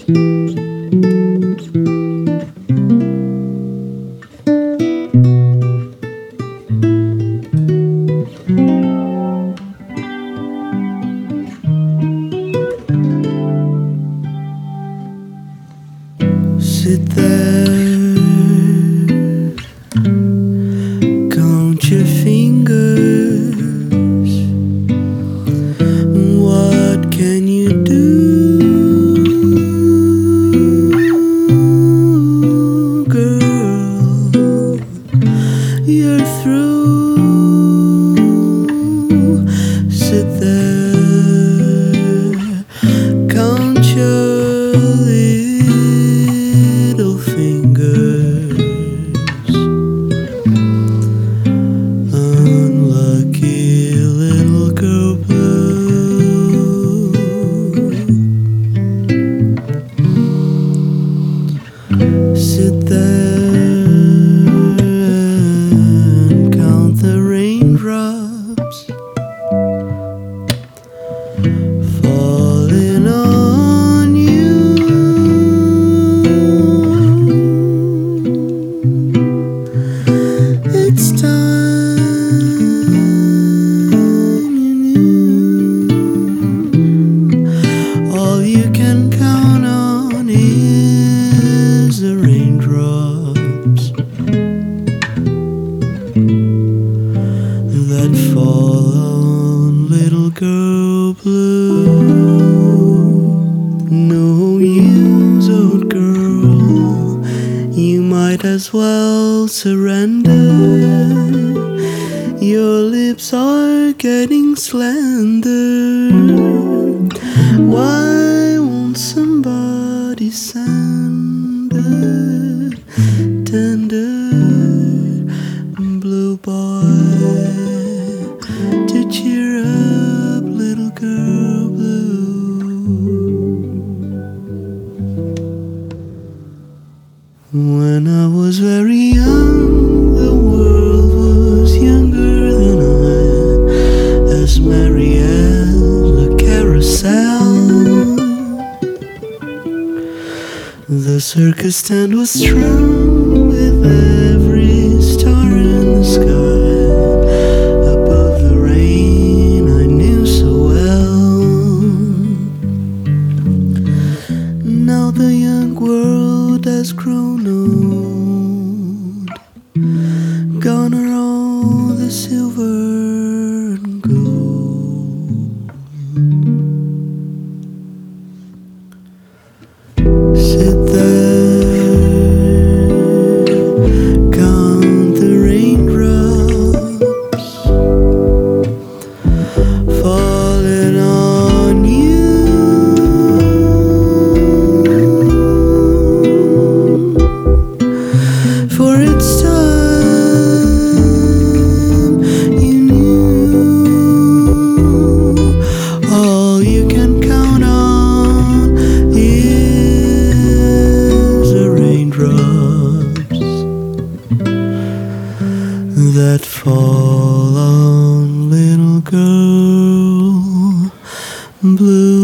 Sit there, count your fingers. What can you do, girl? You're through. Sit there, count your little fingers. Unlucky little girl blue. Sit there and count the raindrops falling on you. It's time you knew. All you can count on is the raindrops that fall on little girl blue. No use, old girl, you might as well surrender. Your lips are getting slender. Why won't somebody send a tender blue boy to cheer up little girl blue? When I was very young, the world was younger than I, as merry as a carousel. The circus tent was strewn with every star in the sky. Above the rain I knew so well. Now the young world has grown old. Gone are all the silver and gold. Sit there, count the raindrops falling on you. For it's time you knew. All you can count on is the raindrops that fall on little girl blue.